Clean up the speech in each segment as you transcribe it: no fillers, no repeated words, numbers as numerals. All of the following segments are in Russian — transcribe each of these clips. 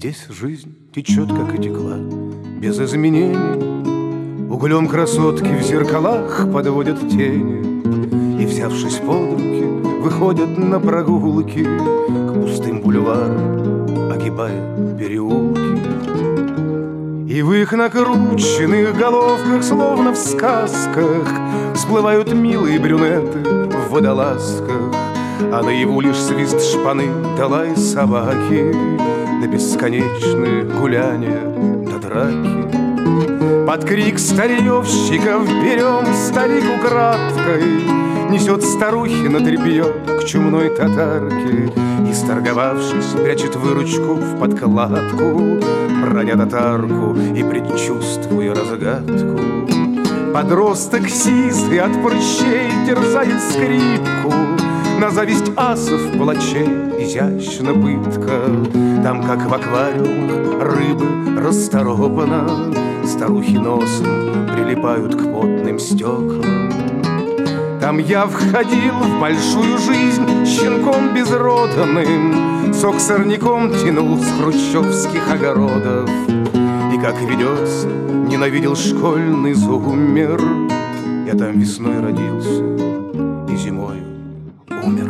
здесь жизнь течет, как и текла, без изменений. Углем красотки в зеркалах подводят тени, и, взявшись под руки, выходят на прогулки к пустым бульварам, огибая переулки. И в их накрученных головках, словно в сказках, всплывают милые брюнеты в водолазках, а наяву лишь свист шпаны да лай собаки, да бесконечные гуляния до драки. Под крик старьевщиков берем старик украдкой, несет старухи на тряпье к чумной татарке, и, сторговавшись, прячет выручку в подкладку, броня татарку и предчувствуя разгадку. Подросток сизый от прыщей терзает скрипку, на зависть асов плачей изящна пытка. Там, как в аквариумах, рыбы расторопана, старухи носом прилипают к потным стеклам. Там я входил в большую жизнь щенком безроданным, сок сорняком тянул с хрущевских огородов. И как ведется, ненавидел школьный зумер. Я там весной родился и зимой умер.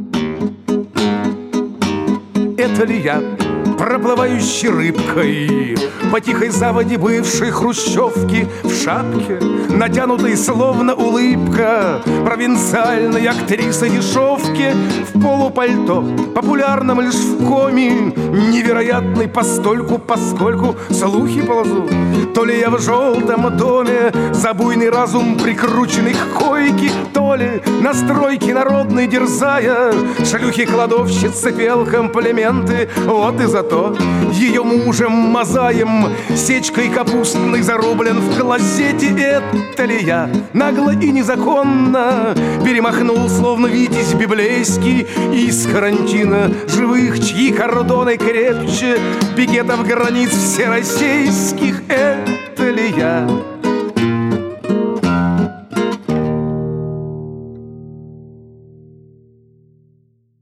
Это ли я, проплывающий рыбкой по тихой заводе бывшей хрущевки, в шапке, натянутой словно улыбка провинциальной актрисы дешевки, в полупальто, популярном лишь в коме, невероятный постольку, поскольку слухи ползут? То ли я в желтом доме, за буйный разум прикрученный к койке, то ли на стройке народной дерзая, шлюхи-кладовщицы пел комплименты. Вот и зато ее мужем мозаем сечкой капустной зарублен в клозете. Это ли я нагло и незаконно перемахнул, словно витязь библейский, из карантина живых, чьи кордоны крепче пикетов границ всероссийских? Это ли я